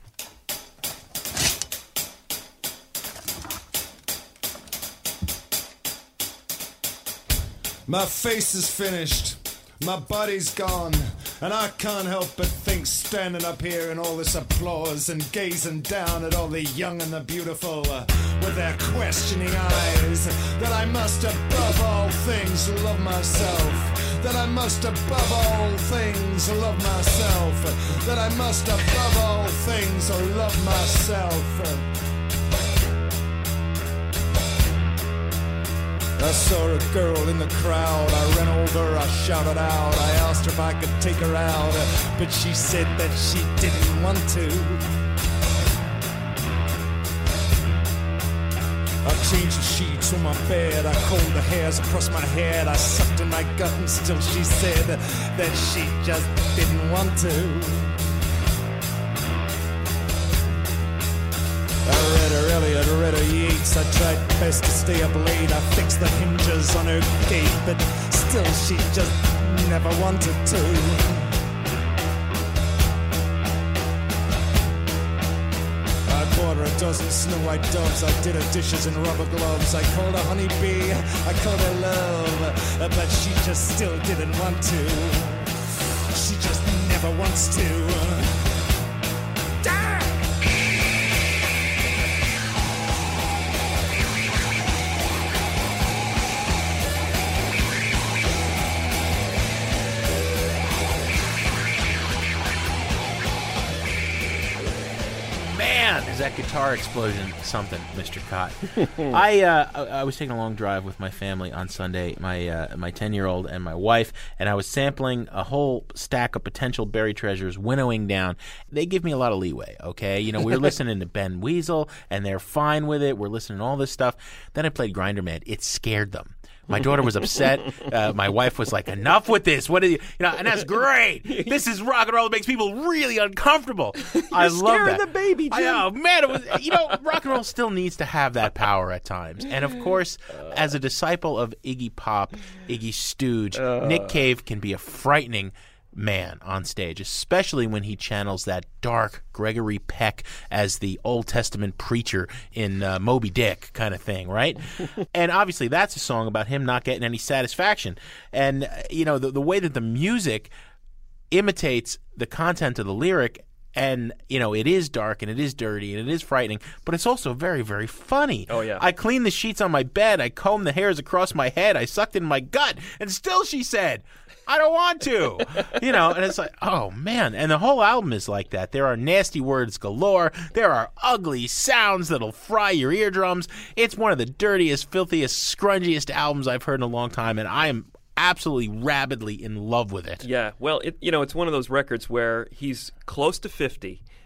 My face is finished, my body's gone, and I can't help but think, standing up here in all this applause and gazing down at all the young and the beautiful uh, with their questioning eyes, that I must above all things love myself, that I must above all things love myself, that I must above all things love myself. I saw a girl in the crowd, I ran over, I shouted out, I asked her if I could take her out, but she said that she didn't want to. I changed the sheets on my bed, I combed the hairs across my head, I sucked in my gut and still she said that she just didn't want to. I read her Eliot, read her Yeats, I tried best to stay up late, I fixed the hinges on her gate, but still she just never wanted to. I bought her a dozen Snow White doves, I did her dishes in rubber gloves, I called her honeybee, I called her love, but she just still didn't want to. She just never wants to. Is that guitar explosion something, Mister Cott? I uh, I I was taking a long drive with my family on Sunday, my uh, my ten-year-old and my wife, and I was sampling a whole stack of potential buried treasures, winnowing down. They give me a lot of leeway, okay? You know, we were listening to Ben Weasel, and they're fine with it. We're listening to all this stuff. Then I played Grinderman. It scared them. My daughter was upset. Uh, my wife was like, "Enough with this! What are you?" You know, and that's great. This is rock and roll that makes people really uncomfortable. I love scaring that. the baby, Jim. I, oh man, it was. You know, rock and roll still needs to have that power at times. And of course, as a disciple of Iggy Pop, Iggy Stooge, Uh. Nick Cave can be a frightening man on stage, especially when he channels that dark Gregory Peck as the Old Testament preacher in uh, Moby Dick kind of thing, right? And obviously that's a song about him not getting any satisfaction. And, uh, you know, the, the way that the music imitates the content of the lyric, and, you know, it is dark and it is dirty and it is frightening, but it's also very, very funny. Oh, yeah. I cleaned the sheets on my bed. I combed the hairs across my head. I sucked in my gut. And still she said, I don't want to, you know, and it's like, oh, man. And the whole album is like that. There are nasty words galore. There are ugly sounds that'll fry your eardrums. It's one of the dirtiest, filthiest, scrungiest albums I've heard in a long time, and I am absolutely rabidly in love with it. Yeah, well, it, you know, it's one of those records where he's close to fifty,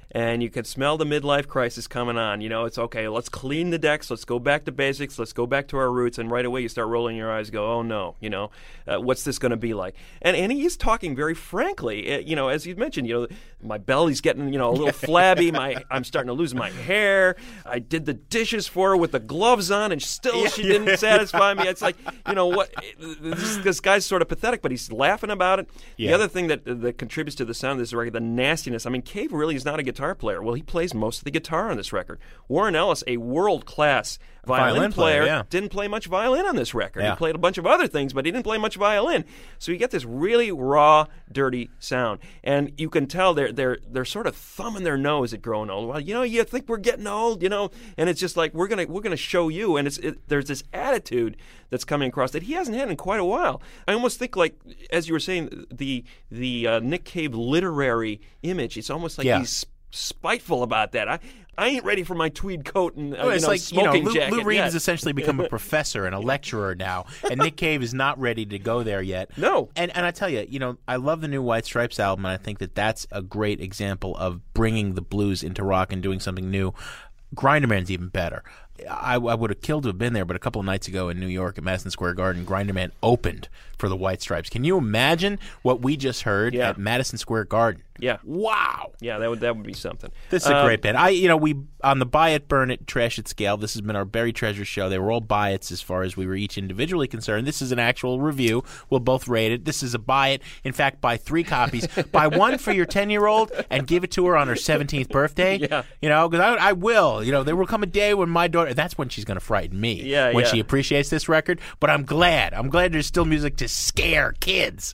and you can smell the midlife crisis coming on. You know, it's okay, let's clean the decks, let's go back to basics, let's go back to our roots, and right away you start rolling your eyes, go, oh no, you know, uh, what's this going to be like? And and he is talking very frankly, uh, you know, as you mentioned, you know, my belly's getting, you know, a little flabby, my I'm starting to lose my hair, I did the dishes for her with the gloves on, and still Yeah, she yeah. didn't satisfy me. It's like, you know, what, this, this guy's sort of pathetic, but he's laughing about it. Yeah. The other thing that that contributes to the sound of this record, the nastiness. I mean, Cave really is not a guitar player. Well, he plays most of the guitar on this record. Warren Ellis, a world-class violin, Violin player, yeah. didn't play much violin on this record. Yeah. He played a bunch of other things, but he didn't play much violin. So you get this really raw, dirty sound, and you can tell they're they're they're sort of thumbing their nose at growing old. Well, you know, you think we're getting old, you know, and it's just like we're gonna we're gonna show you. And it's it, there's this attitude that's coming across that he hasn't had in quite a while. I almost think, like as you were saying, the the uh, Nick Cave literary image. It's almost like Yeah. he's spiteful about that. I I ain't ready for my tweed coat and uh, Well, you it's know, like, you know, smoking Lou, jacket. Lou Reed yet. has essentially become a professor and a lecturer now, and Nick Cave is not ready to go there yet. No. And and I tell you, you know, I love the new White Stripes album, and I think that that's a great example of bringing the blues into rock and doing something new. Grinderman's even better. I, I would have killed to have been there, but a couple of nights ago in New York at Madison Square Garden, Grinderman opened for the White Stripes. Can you imagine what we just heard Yeah. at Madison Square Garden? Yeah. Wow. Yeah, that would that would be something. This is a Um, great band. I, you know, we on the buy it, burn it, trash it scale. This has been our Buried Treasure show. They were all buy it's as far as we were each individually concerned. This is an actual review. We'll both rate it. This is a buy it. In fact, buy three copies. Buy one for your ten-year-old and give it to her on her seventeenth birthday. Yeah. You know, because I, I will. You know, there will come a day when my daughter. That's when she's going to frighten me. Yeah, When yeah. she appreciates this record. But I'm glad. I'm glad there's still music to scare kids.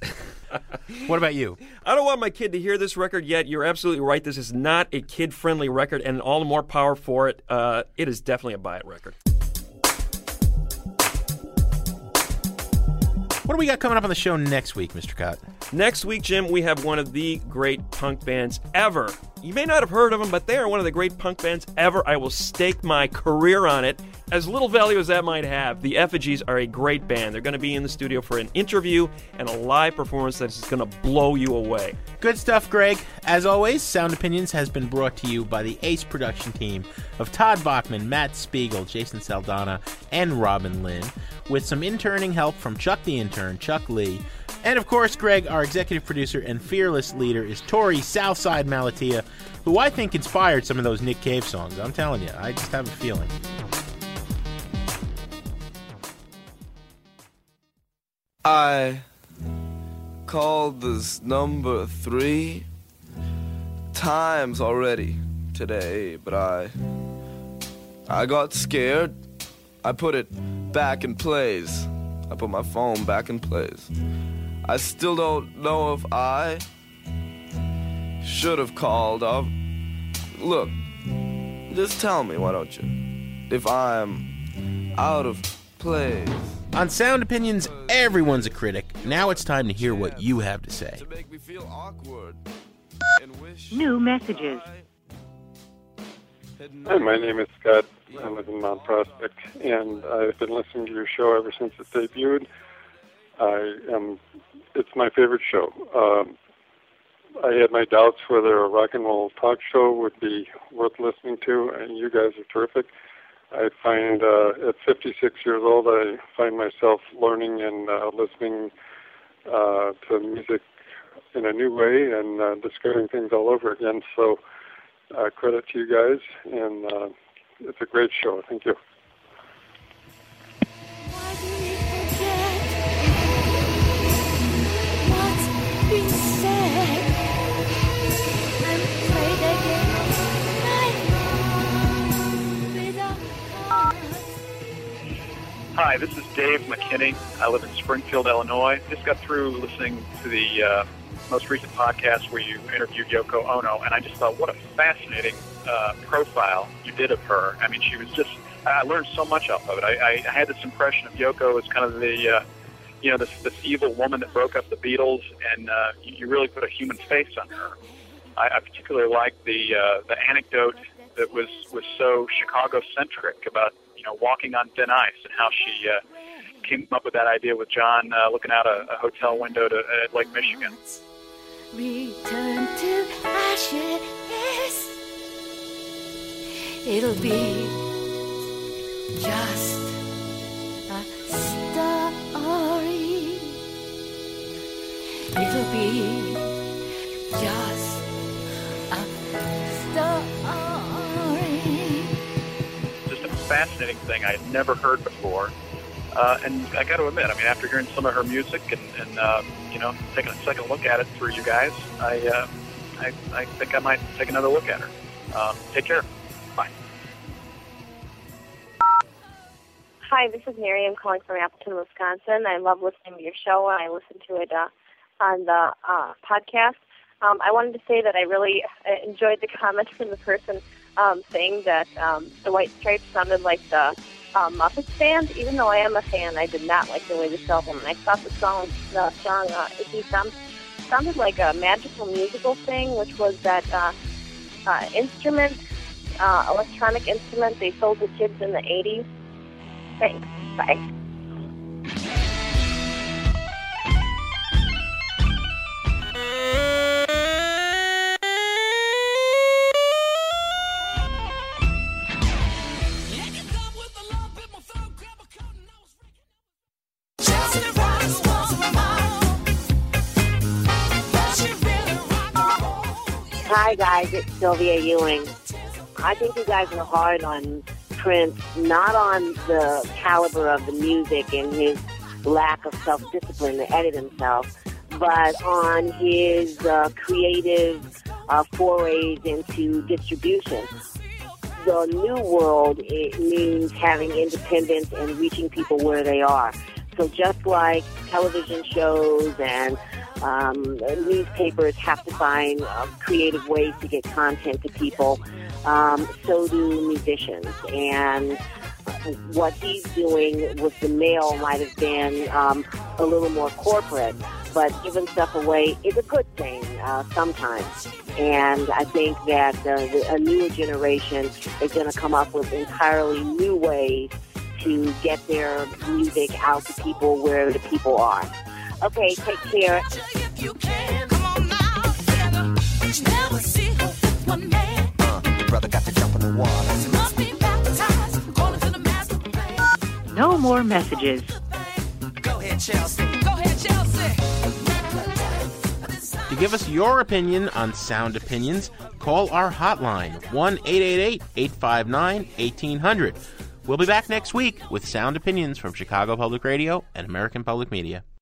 What about you? I don't want my kid to hear this record yet. You're absolutely right. This is not a kid-friendly record, and all the more power for it. Uh, it is definitely a buy-it record. What do we got coming up on the show next week, Mister Cott? Next week, Jim, we have one of the great punk bands ever. You may not have heard of them, but they are one of the great punk bands ever. I will stake my career on it. As little value as that might have, the Effigies are a great band. They're going to be in the studio for an interview and a live performance that is going to blow you away. Good stuff, Greg. As always, Sound Opinions has been brought to you by the Ace production team of Todd Bachman, Matt Spiegel, Jason Saldana, and Robin Lynn, with some interning help from Chuck the Intern, Chuck Lee. And of course, Greg, our executive producer and fearless leader, is Tori Southside Malatia, who I think inspired some of those Nick Cave songs. I'm telling you, I just have a feeling. I called this number three times already today, but I I got scared. I put it back in place. I put my phone back in place. I still don't know if I should have called up. Look, just tell me, why don't you? If I'm out of place. On Sound Opinions, everyone's a critic. Now it's time to hear what you have to say. New messages. Hi, my name is Scott. I live in Mount Prospect, and I've been listening to your show ever since it debuted. I am, it's my favorite show. Um, I had my doubts whether a rock and roll talk show would be worth listening to, and you guys are terrific. I find uh, at fifty-six years old, I find myself learning and uh, listening uh, to music in a new way and uh, discovering things all over again. So uh, credit to you guys, and uh, it's a great show. Thank you. Hi, this is Dave McKinney. I live in Springfield, Illinois. Just got through listening to the uh, most recent podcast where you interviewed Yoko Ono, and I just thought, what a fascinating uh, profile you did of her. I mean, she was just, I learned so much off of it. I, I had this impression of Yoko as kind of the, uh, you know, this, this evil woman that broke up the Beatles, and uh, you, you really put a human face on her. I, I particularly liked the uh, the anecdote that was, was so Chicago-centric about, you know, walking on thin ice, and how she uh, came up with that idea with John uh, looking out a, a hotel window to uh, Lake Michigan. Return to ashes. It'll be just a story. It'll be just a story. Just a fascinating thing I had never heard before. Uh, and I got to admit, I mean, after hearing some of her music and, and uh, you know, taking a second look at it through you guys, I, uh, I, I think I might take another look at her. Uh, take care. Bye. Hi, this is Mary. I'm calling from Appleton, Wisconsin. I love listening to your show, and I listen to it uh, on the uh, podcast. Um, I wanted to say that I really enjoyed the comment from the person um, saying that um, the White Stripes sounded like the Uh, Muppets Band. Even though I am a fan, I did not like the way this album. And I thought the song, the song, uh, it sound, sounded like a magical musical thing, which was that uh, uh, instrument, uh, electronic instrument they sold to kids in the eighties. Thanks. Bye. Hi guys, it's Sylvia Ewing. I think you guys are hard on Prince, not on the caliber of the music and his lack of self-discipline to edit himself, but on his uh, creative uh, forays into distribution. The new world, it means having independence and reaching people where they are. So just like television shows and um, newspapers have to find uh, creative ways to get content to people, um, so do musicians. And what he's doing with the mail might have been um, a little more corporate, but giving stuff away is a good thing uh, sometimes. And I think that uh, the, a newer generation is going to come up with entirely new ways to get their music out to people where the people are. Okay, take care. Your brother got to jump in the water. No more messages. Go ahead, Chelsea. Go ahead, Chelsea. To give us your opinion on Sound Opinions, call our hotline, one eight eight eight, eight five nine, eighteen hundred. We'll be back next week with Sound Opinions from Chicago Public Radio and American Public Media.